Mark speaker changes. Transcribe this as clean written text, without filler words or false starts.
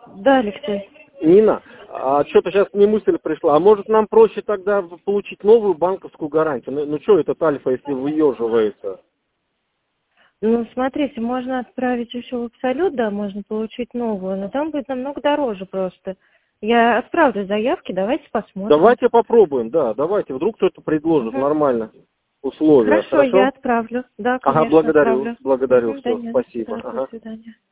Speaker 1: Да, Алексей.
Speaker 2: Нина, а что-то сейчас мне мысль пришла. А может нам проще тогда получить новую банковскую гарантию? Ну что этот Альфа, если выеживается?
Speaker 1: Ну, смотрите, можно отправить еще в Абсолют, да, можно получить новую, но там будет намного дороже просто. Я отправлю заявки, давайте посмотрим.
Speaker 2: Давайте попробуем, да, давайте. Вдруг кто-то предложит
Speaker 1: Угу.
Speaker 2: нормально условия,
Speaker 1: Хорошо, я
Speaker 2: хорошо?
Speaker 1: отправлю. Да,
Speaker 2: Ага,
Speaker 1: конечно, отправлю.
Speaker 2: благодарю,
Speaker 1: Да
Speaker 2: все,
Speaker 1: нет,
Speaker 2: спасибо.
Speaker 1: до
Speaker 2: Ага.
Speaker 1: свидания.